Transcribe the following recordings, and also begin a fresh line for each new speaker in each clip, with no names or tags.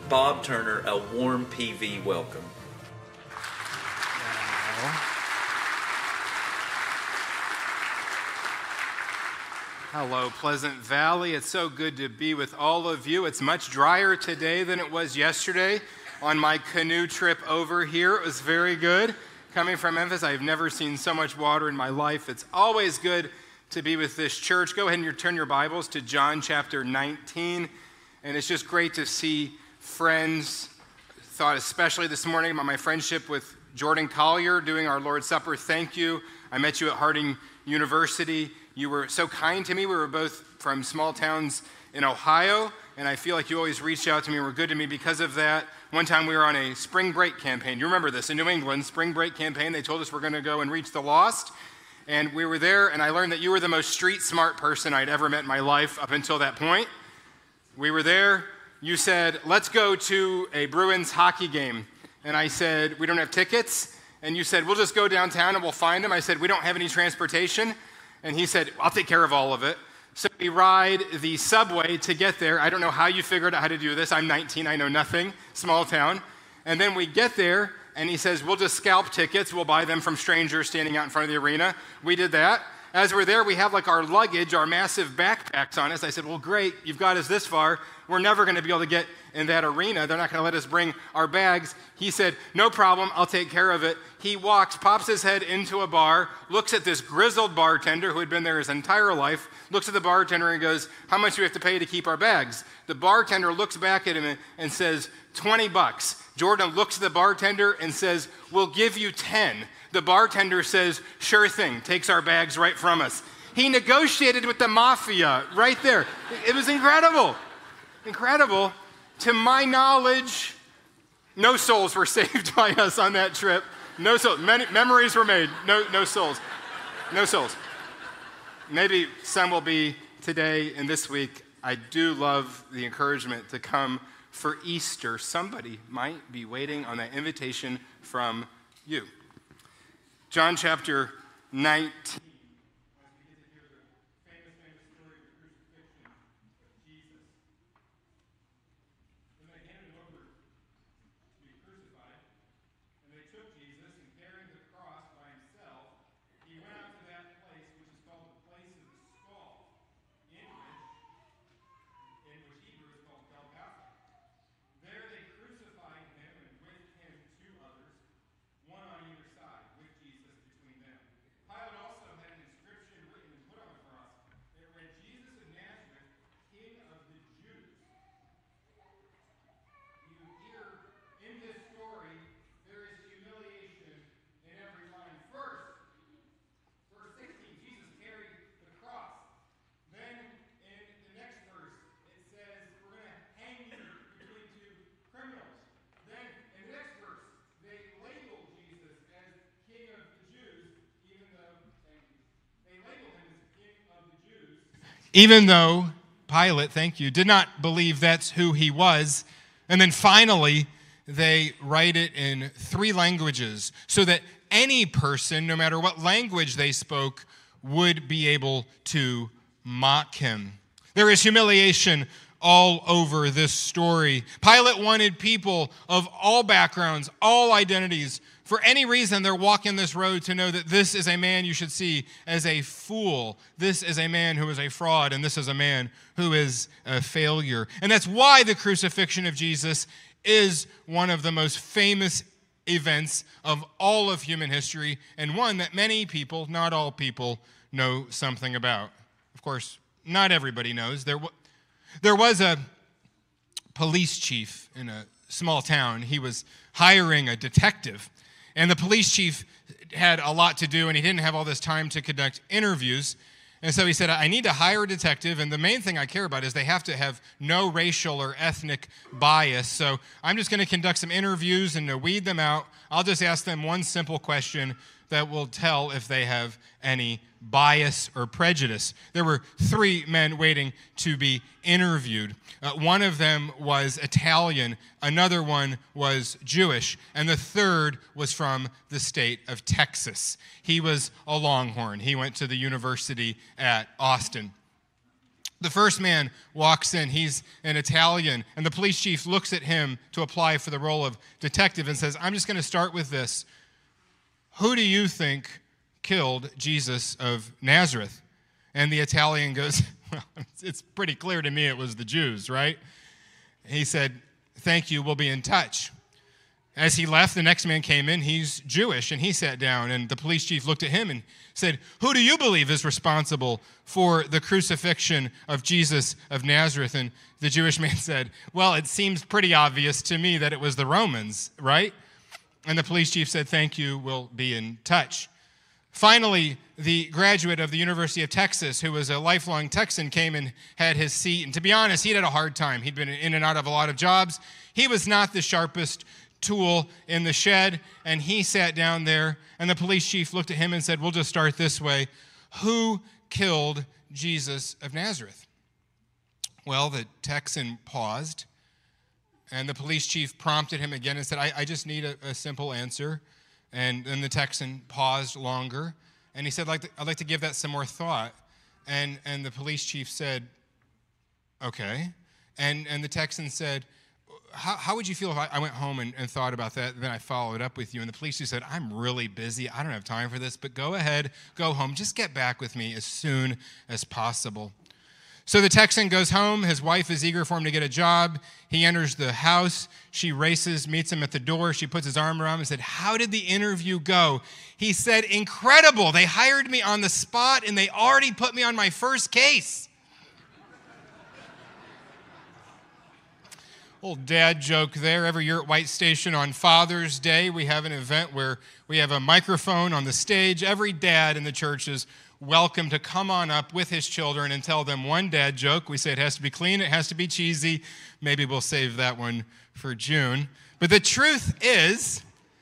Bob Turner a warm PV welcome.
Hello, Pleasant Valley. It's so good to be with all of you. It's much drier today than it was yesterday on my canoe trip over here. It was very good. Coming from Memphis, I've never seen so much water in my life. It's always good to be with this church. Go ahead and turn your Bibles to John chapter 19. And it's just great to see friends. Thought especially this morning about my friendship with Jordan Collier doing our Lord's Supper. Thank you. I met you at Harding University. You were so kind to me. We were both from small towns in Ohio, and I feel like you always reached out to me and were good to me because of that. One time we were on a spring break campaign. You remember this, in New England, spring break campaign. They told us we're going to go and reach the lost, and we were there, and I learned that you were the most street-smart person I'd ever met in my life up until that point. We were there. You said, let's go to a Bruins hockey game, and I said, we don't have tickets, and you said, we'll just go downtown and we'll find them. I said, we don't have any transportation. And he said, I'll take care of all of it. So we ride the subway to get there. I don't know how you figured out how to do this. I'm 19, I know nothing, small town. And then we get there, and he says, we'll just scalp tickets. We'll buy them from strangers standing out in front of the arena. We did that. As we're there, we have like our luggage, our massive backpacks on us. I said, well, great, you've got us this far. We're never going to be able to get in that arena. They're not going to let us bring our bags. He said, no problem, I'll take care of it. He walks, pops his head into a bar, looks at this grizzled bartender who had been there his entire life, looks at the bartender and goes, how much do we have to pay to keep our bags? The bartender looks back at him and says, $20. Jordan looks at the bartender and says, we'll give you 10. The bartender says, sure thing, takes our bags right from us. He negotiated with the mafia right there. It was incredible. Incredible. To my knowledge, no souls were saved by us on that trip. No souls. Many memories were made. No souls. No souls. Maybe some will be today and this week. I do love the encouragement to come for Easter. Somebody might be waiting on that invitation from you. John chapter 19. Even though Pilate, thank you, did not believe that's who he was. And then finally, they write it in 3 languages so that any person, no matter what language they spoke, would be able to mock him. There is humiliation all over this story. Pilate wanted people of all backgrounds, all identities, for any reason they're walking this road to know that this is a man you should see as a fool. This is a man who is a fraud, and this is a man who is a failure. And that's why the crucifixion of Jesus is one of the most famous events of all of human history, and one that many people, not all people, know something about. Of course, not everybody knows. There was a police chief in a small town. He was hiring a detective. And the police chief had a lot to do, and he didn't have all this time to conduct interviews. And so he said, I need to hire a detective, and the main thing I care about is they have to have no racial or ethnic bias. So I'm just going to conduct some interviews, and to weed them out, I'll just ask them one simple question that will tell if they have any bias or prejudice. There were 3 men waiting to be interviewed. One of them was Italian, another one was Jewish, and the third was from the state of Texas. He was a Longhorn. He went to the University at Austin. The first man walks in. He's an Italian, and the police chief looks at him to apply for the role of detective and says, I'm just going to start with this. Who do you think killed Jesus of Nazareth? And the Italian goes, well, it's pretty clear to me it was the Jews, right? He said, thank you, we'll be in touch. As he left, the next man came in. He's Jewish, and he sat down, and the police chief looked at him and said, who do you believe is responsible for the crucifixion of Jesus of Nazareth? And the Jewish man said, well, it seems pretty obvious to me that it was the Romans, right? And the police chief said, thank you, we'll be in touch. Finally, the graduate of the University of Texas, who was a lifelong Texan, came and had his seat. And to be honest, he'd had a hard time. He'd been in and out of a lot of jobs. He was not the sharpest tool in the shed, and he sat down there, and the police chief looked at him and said, we'll just start this way. Who killed Jesus of Nazareth? Well, the Texan paused, and the police chief prompted him again and said, I just need a simple answer. And then the Texan paused longer, and he said, I'd like to give that some more thought. And the police chief said, okay. And the Texan said, how would you feel if I went home and thought about that, and then I followed up with you? And the police chief said, I'm really busy. I don't have time for this, but go ahead, go home. Just get back with me as soon as possible. So the Texan goes home. His wife is eager for him to get a job. He enters the house. She races, meets him at the door. She puts his arm around him and said, how did the interview go? He said, incredible. They hired me on the spot, and they already put me on my first case. Old dad joke there. Every year at White Station on Father's Day, we have an event where we have a microphone on the stage. Every dad in the church is welcome to come on up with his children and tell them one dad joke. We say it has to be clean, it has to be cheesy. Maybe we'll save that one for June. But the truth is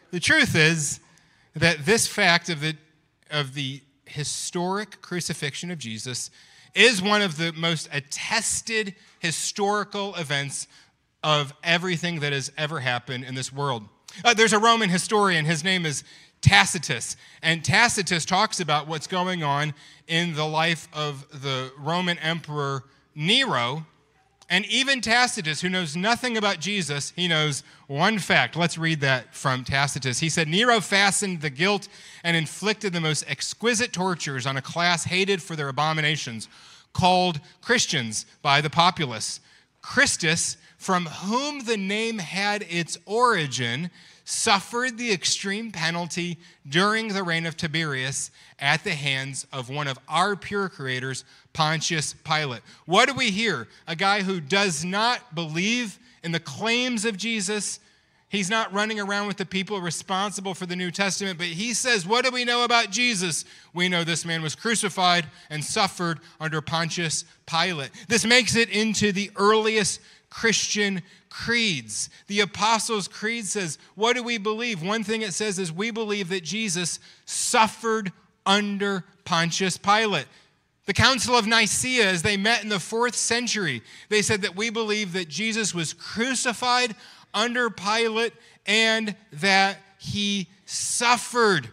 that this fact of the historic crucifixion of Jesus is one of the most attested historical events of everything that has ever happened in this world. There's a Roman historian, his name is Tacitus, and Tacitus talks about what's going on in the life of the Roman Emperor Nero, and even Tacitus, who knows nothing about Jesus, he knows one fact. Let's read that from Tacitus. He said, Nero fastened the guilt and inflicted the most exquisite tortures on a class hated for their abominations, called Christians by the populace. Christus, from whom the name had its origin, suffered the extreme penalty during the reign of Tiberius at the hands of one of our pure creators, Pontius Pilate. What do we hear? A guy who does not believe in the claims of Jesus. He's not running around with the people responsible for the New Testament, but he says, what do we know about Jesus? We know this man was crucified and suffered under Pontius Pilate. This makes it into the earliest Christian creeds. The Apostles' Creed says, what do we believe? One thing it says is we believe that Jesus suffered under Pontius Pilate. The Council of Nicaea, as they met in the 4th century, they said that we believe that Jesus was crucified under Pilate and that he suffered.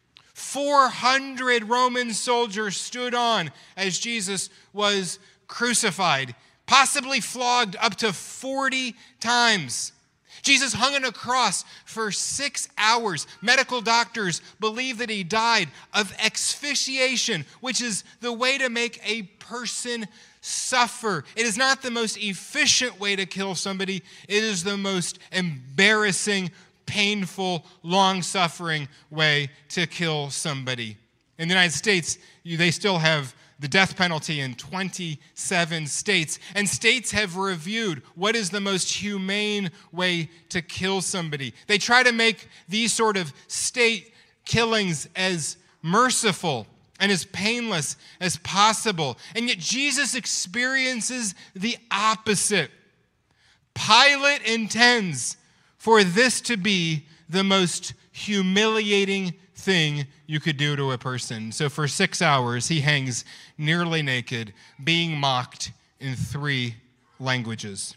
400 Roman soldiers stood on as Jesus was crucified, possibly flogged up to 40 times. Jesus hung on a cross for 6 hours. Medical doctors believe that he died of asphyxiation, which is the way to make a person suffer. It is not the most efficient way to kill somebody. It is the most embarrassing, painful, long-suffering way to kill somebody. In the United States, they still have the death penalty in 27 states. And states have reviewed what is the most humane way to kill somebody. They try to make these sort of state killings as merciful and as painless as possible. And yet Jesus experiences the opposite. Pilate intends for this to be the most humiliating thing you could do to a person. So for 6 hours, he hangs nearly naked, being mocked in 3 languages.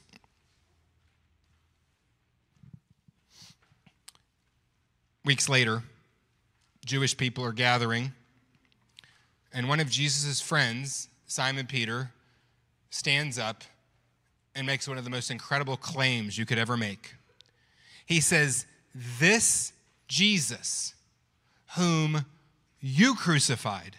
Weeks later, Jewish people are gathering, and one of Jesus' friends, Simon Peter, stands up and makes one of the most incredible claims you could ever make. He says, "This Jesus, whom you crucified,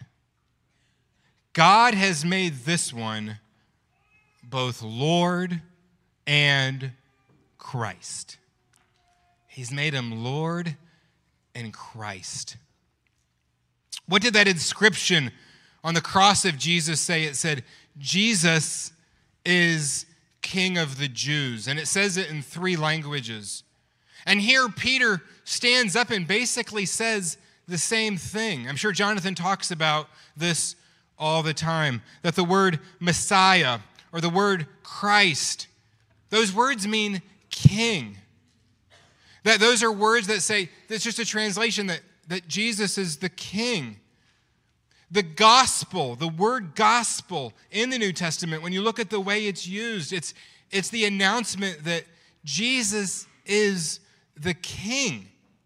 God has made this one both Lord and Christ." He's made him Lord and Christ. What did that inscription on the cross of Jesus say? It said, "Jesus is King of the Jews." And it says it in 3 languages. And here Peter stands up and basically says the same thing. I'm sure Jonathan talks about this all the time, that the word Messiah or the word Christ, those words mean king. That those are words that say, that's just a translation that Jesus is the king. The gospel, the word gospel in the New Testament, when you look at the way it's used, it's the announcement that Jesus is the king.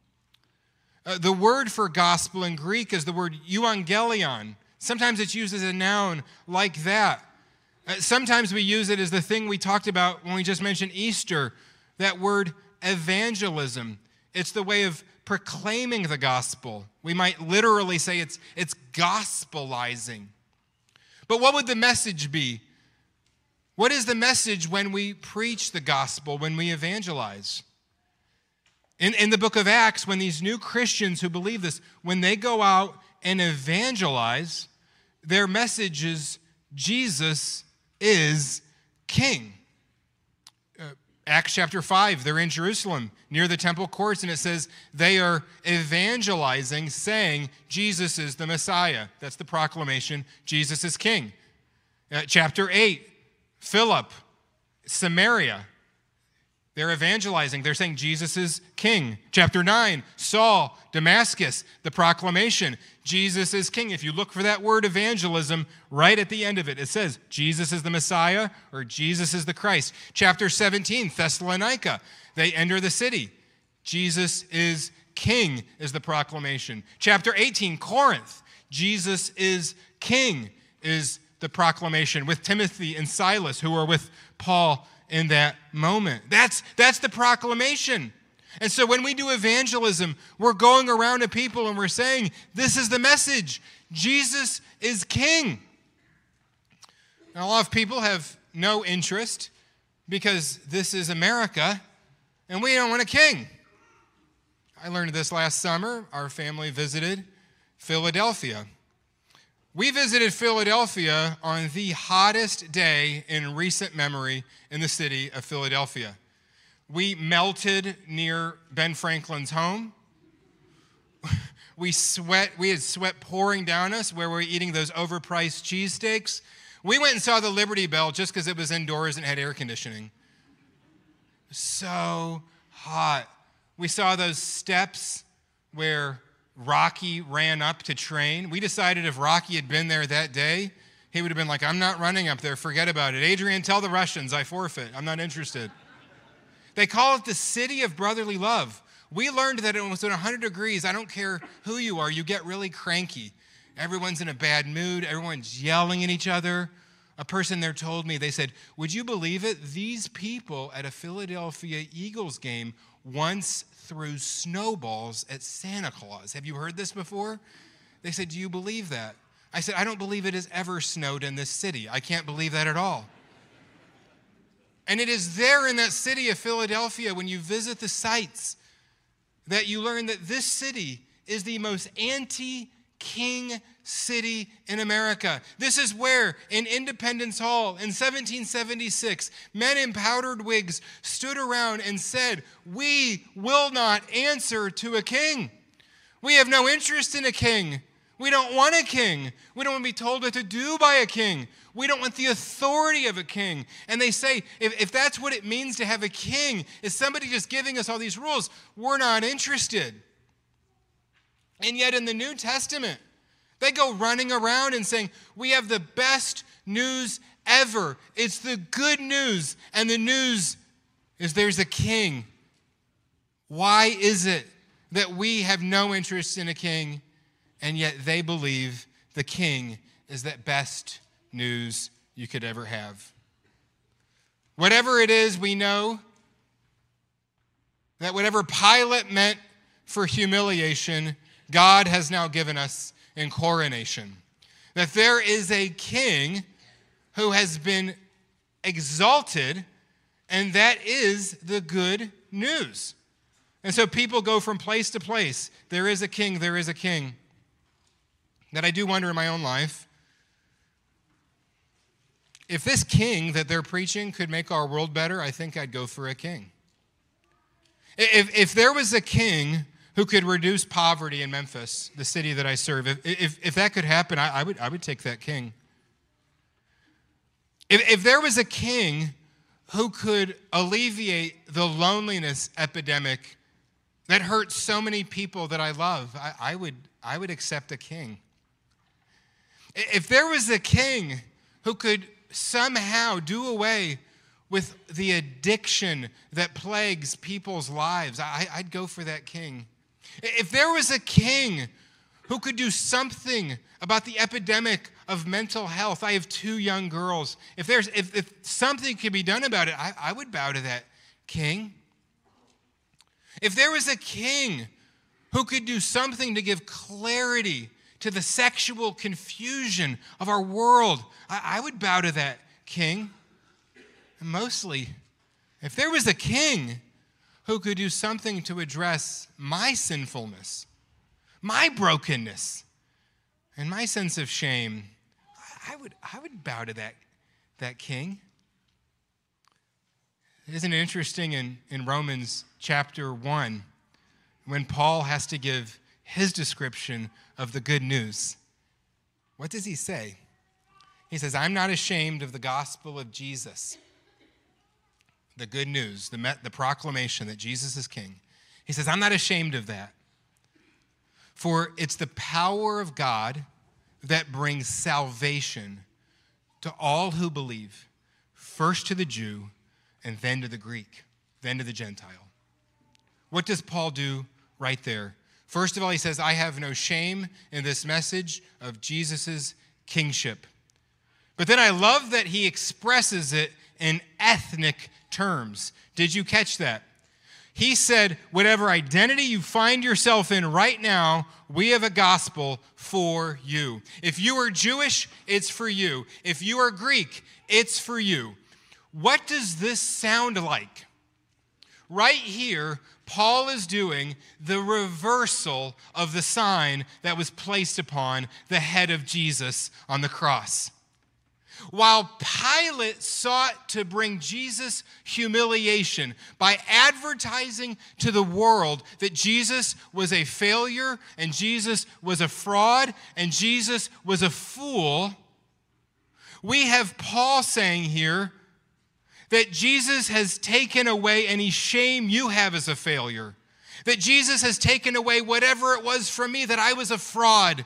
The word for gospel in Greek is the word euangelion. Sometimes it's used as a noun like that. Sometimes we use it as the thing we talked about when we just mentioned Easter, that word evangelism. It's the way of proclaiming the gospel. We might literally say it's gospelizing. But what would the message be? What is the message when we preach the gospel, when we evangelize? In the book of Acts, when these new Christians who believe this, when they go out and evangelize, their message is Jesus is King. Acts chapter 5, they're in Jerusalem near the temple courts, and it says they are evangelizing, saying Jesus is the Messiah. That's the proclamation, Jesus is King. Chapter 8, Philip, Samaria. They're evangelizing. They're saying Jesus is King. Chapter 9, Saul, Damascus, the proclamation, Jesus is King. If you look for that word evangelism, right at the end of it, it says Jesus is the Messiah or Jesus is the Christ. Chapter 17, Thessalonica, they enter the city. Jesus is King is the proclamation. Chapter 18, Corinth, Jesus is King is the proclamation with Timothy and Silas who are with Paul in that moment. That's the proclamation. And so when we do evangelism, we're going around to people and we're saying, this is the message. Jesus is King. Now, a lot of people have no interest because this is America and we don't want a king. I learned this last summer. Our family visited Philadelphia. We visited Philadelphia on the hottest day in recent memory in the city of Philadelphia. We melted near Ben Franklin's home. We had sweat pouring down us where we were eating those overpriced cheesesteaks. We went and saw the Liberty Bell just because it was indoors and had air conditioning. So hot. We saw those steps where Rocky ran up to train. We decided if Rocky had been there that day, he would have been like, I'm not running up there, forget about it. Adrian, tell the Russians I forfeit. I'm not interested. They call it the city of brotherly love. We learned that it was at 100 degrees. I don't care who you are, you get really cranky. Everyone's in a bad mood. Everyone's yelling at each other. A person there told me, they said, would you believe it? These people at a Philadelphia Eagles game once threw snowballs at Santa Claus. Have you heard this before? They said, do you believe that? I said, I don't believe it has ever snowed in this city. I can't believe that at all. And it is there in that city of Philadelphia, when you visit the sites, that you learn that this city is the most anti-king city in America. This is where, in Independence Hall in 1776, men in powdered wigs stood around and said, we will not answer to a king. We have no interest in a king. We don't want a king. We don't want to be told what to do by a king. We don't want the authority of a king. And they say, if that's what it means to have a king, is somebody just giving us all these rules, we're not interested. And yet in the New Testament, they go running around and saying, we have the best news ever. It's the good news. And the news is there's a king. Why is it that we have no interest in a king, and yet they believe the king is that best news you could ever have? Whatever it is, we know that whatever Pilate meant for humiliation, God has now given us in coronation. That there is a king who has been exalted, and that is the good news. And so people go from place to place. There is a king, there is a king. That I do wonder in my own life, if this king that they're preaching could make our world better, I think I'd go for a king. If there was a king who could reduce poverty in Memphis, the city that I serve, if that could happen, I would take that king. If there was a king who could alleviate the loneliness epidemic that hurts so many people that I love, I would accept a king. If there was a king who could somehow do away with the addiction that plagues people's lives, I'd go for that king. If there was a king who could do something about the epidemic of mental health, I have 2 young girls. If something could be done about it, I would bow to that king. If there was a king who could do something to give clarity to the sexual confusion of our world, I would bow to that king. And mostly, if there was a king who could do something to address my sinfulness, my brokenness, and my sense of shame, I would bow to that king. Isn't it interesting in Romans chapter 1, when Paul has to give his description of the good news? What does he say? He says, I'm not ashamed of the gospel of Jesus. The good news, the proclamation that Jesus is king. He says, I'm not ashamed of that. For it's the power of God that brings salvation to all who believe, first to the Jew and then to the Greek, then to the Gentile. What does Paul do right there? First of all, he says, I have no shame in this message of Jesus' kingship. But then I love that he expresses it in ethnic terms. Did you catch that? He said, whatever identity you find yourself in right now, we have a gospel for you. If you are Jewish, it's for you. If you are Greek, it's for you. What does this sound like? Right here, Paul is doing the reversal of the sign that was placed upon the head of Jesus on the cross. While Pilate sought to bring Jesus humiliation by advertising to the world that Jesus was a failure and Jesus was a fraud and Jesus was a fool, we have Paul saying here that Jesus has taken away any shame you have as a failure, that Jesus has taken away whatever it was from me, that I was a fraud.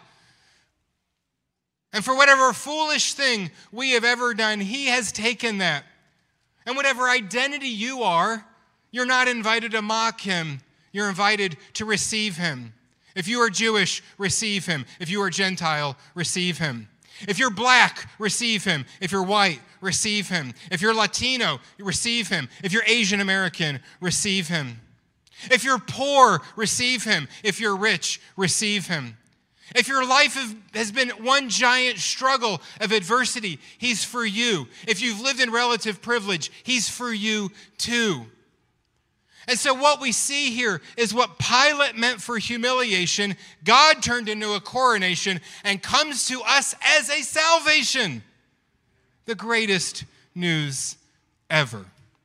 And for whatever foolish thing we have ever done, he has taken that. And whatever identity you are, you're not invited to mock him. You're invited to receive him. If you are Jewish, receive him. If you are Gentile, receive him. If you're black, receive him. If you're white, receive him. If you're Latino, receive him. If you're Asian American, receive him. If you're poor, receive him. If you're rich, receive him. If your life has been one giant struggle of adversity, he's for you. If you've lived in relative privilege, he's for you too. And so what we see here is what Pilate meant for humiliation, God turned into a coronation and comes to us as a salvation. The greatest news ever.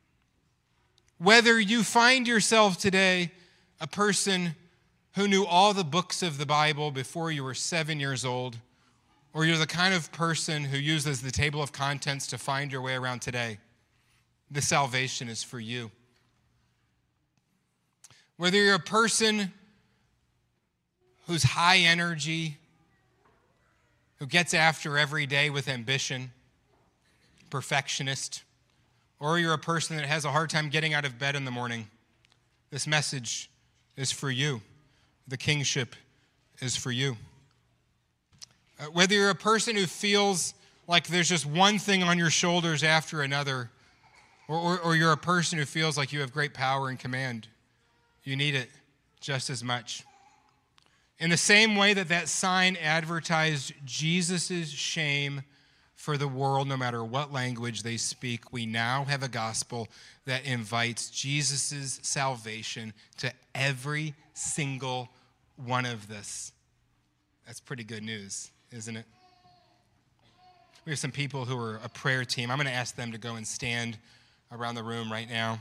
Whether you find yourself today a person who knew all the books of the Bible before you were 7 years old, or you're the kind of person who uses the table of contents to find your way around today, the salvation is for you. Whether you're a person who's high energy, who gets after every day with ambition, perfectionist, or you're a person that has a hard time getting out of bed in the morning, this message is for you. The kingship is for you. Whether you're a person who feels like there's just one thing on your shoulders after another, Or you're a person who feels like you have great power and command. You need it just as much. In the same way that sign advertised Jesus' shame for the world, no matter what language they speak, we now have a gospel that invites Jesus' salvation to every single one of this. That's pretty good news, isn't it? We have some people who are a prayer team. I'm going to ask them to go and stand around the room right now.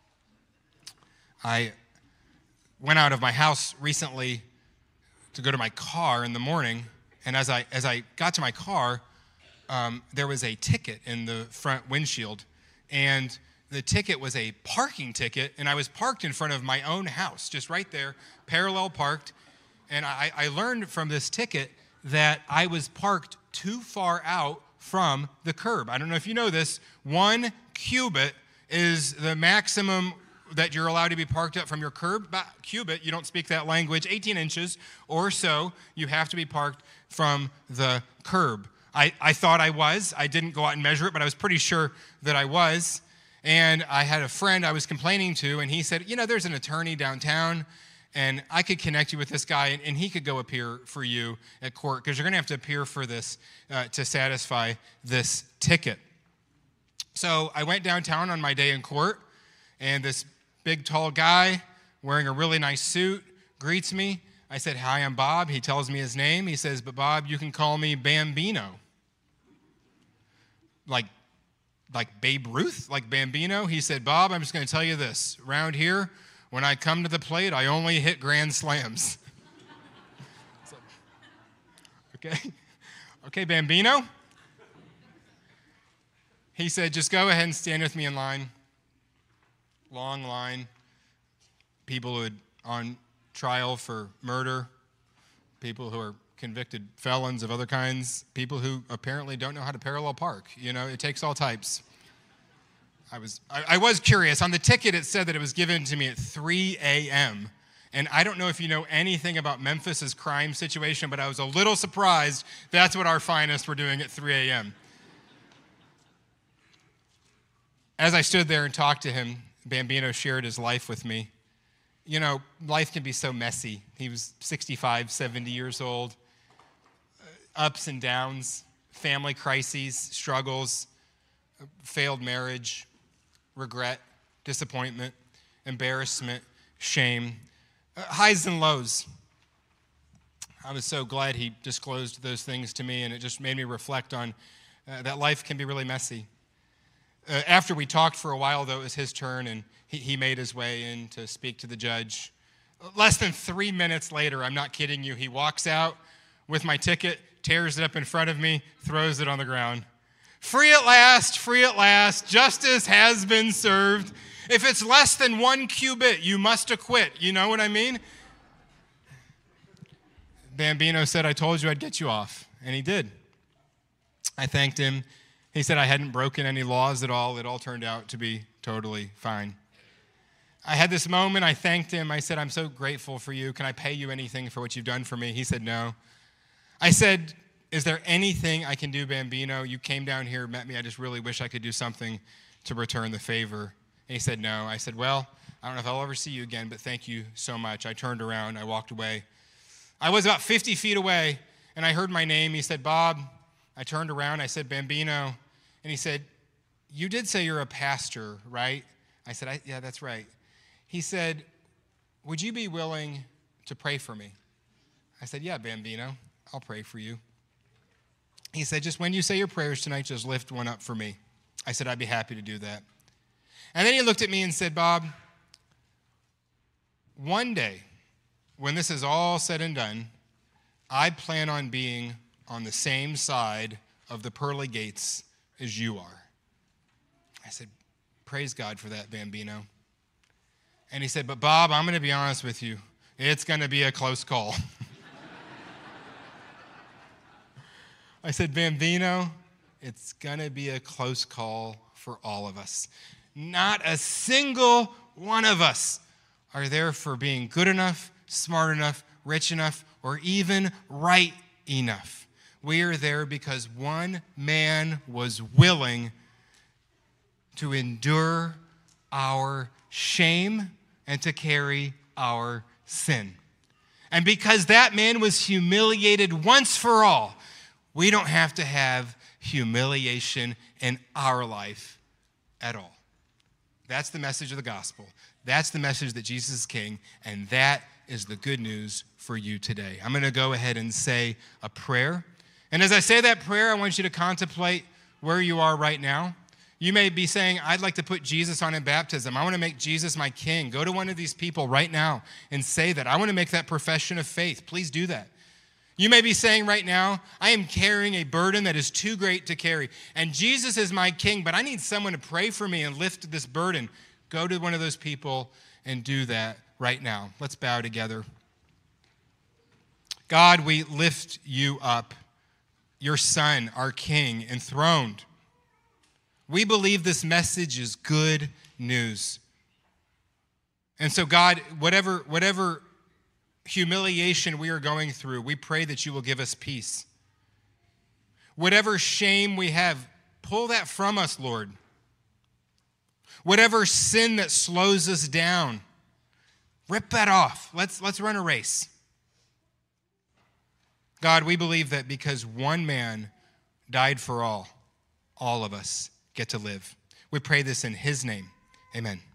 I went out of my house recently to go to my car in the morning, and as I got to my car, there was a ticket in the front windshield, and the ticket was a parking ticket, and I was parked in front of my own house, just right there, parallel parked, and I learned from this ticket that I was parked too far out from the curb. I don't know if you know this, 1 cubit is the maximum that you're allowed to be parked up from your curb. Cubit, you don't speak that language, 18 inches or so, you have to be parked from the curb. I thought I was. I didn't go out and measure it, but I was pretty sure that I was. And I had a friend I was complaining to, and he said, there's an attorney downtown, and I could connect you with this guy, and he could go appear for you at court, because you're going to have to appear for this to satisfy this ticket. So I went downtown on my day in court, and this big, tall guy wearing a really nice suit greets me. I said, "Hi, I'm Bob." He tells me his name. He says, "But Bob, you can call me Bambino." Like Babe Ruth, like Bambino. He said, "Bob, I'm just going to tell you this. Around here, when I come to the plate, I only hit grand slams." So, okay, Bambino. He said, "Just go ahead and stand with me in line." Long line. People who are on trial for murder, people who are convicted felons of other kinds, people who apparently don't know how to parallel park. It takes all types. I was curious. On the ticket, it said that it was given to me at 3 a.m., and I don't know if you know anything about Memphis's crime situation, but I was a little surprised that's what our finest were doing at 3 a.m. As I stood there and talked to him, Bambino shared his life with me. Life can be so messy. He was 65, 70 years old. Ups and downs, family crises, struggles, failed marriage, regret, disappointment, embarrassment, shame, highs and lows. I was so glad he disclosed those things to me, and it just made me reflect on that life can be really messy. After we talked for a while, though, it was his turn, and he made his way in to speak to the judge. Less than 3 minutes later, I'm not kidding you, he walks out with my ticket, tears it up in front of me, throws it on the ground. Free at last, justice has been served. If it's less than 1 cubit, you must acquit. You know what I mean? Bambino said, "I told you I'd get you off," and he did. I thanked him. He said I hadn't broken any laws at all. It all turned out to be totally fine. I had this moment. I thanked him. I said, "I'm so grateful for you. Can I pay you anything for what you've done for me?" He said, "No." I said, "Is there anything I can do, Bambino? You came down here, met me. I just really wish I could do something to return the favor." And he said, "No." I said, "Well, I don't know if I'll ever see you again, but thank you so much." I turned around. I walked away. I was about 50 feet away, and I heard my name. He said, "Bob." I turned around. I said, "Bambino." And he said, "You did say you're a pastor, right?" I said, "Yeah, that's right." He said, "Would you be willing to pray for me?" I said, "Yeah, Bambino, I'll pray for you." He said, "Just when you say your prayers tonight, just lift one up for me." I said, "I'd be happy to do that." And then he looked at me and said, "Bob, one day, when this is all said and done, I plan on being on the same side of the pearly gates as you are." I said, "Praise God for that, Bambino." And he said, "But Bob, I'm going to be honest with you. It's going to be a close call." I said, "Bambino, it's going to be a close call for all of us. Not a single one of us are there for being good enough, smart enough, rich enough, or even right enough. We are there because one man was willing to endure our shame and to carry our sin. And because that man was humiliated once for all, we don't have to have humiliation in our life at all. That's the message of the gospel. That's the message that Jesus is king, and that is the good news for you today. I'm going to go ahead and say a prayer. And as I say that prayer, I want you to contemplate where you are right now. You may be saying, I'd like to put Jesus on in baptism. I want to make Jesus my king. Go to one of these people right now and say that. I want to make that profession of faith. Please do that. You may be saying right now, I am carrying a burden that is too great to carry. And Jesus is my king, but I need someone to pray for me and lift this burden. Go to one of those people and do that right now. Let's bow together. God, we lift you up, your Son, our King, enthroned. We believe this message is good news. And so, God, whatever humiliation we are going through, we pray that you will give us peace. Whatever shame we have, pull that from us, Lord. Whatever sin that slows us down, rip that off. Let's run a race. God, we believe that because one man died for all of us get to live. We pray this in his name. Amen.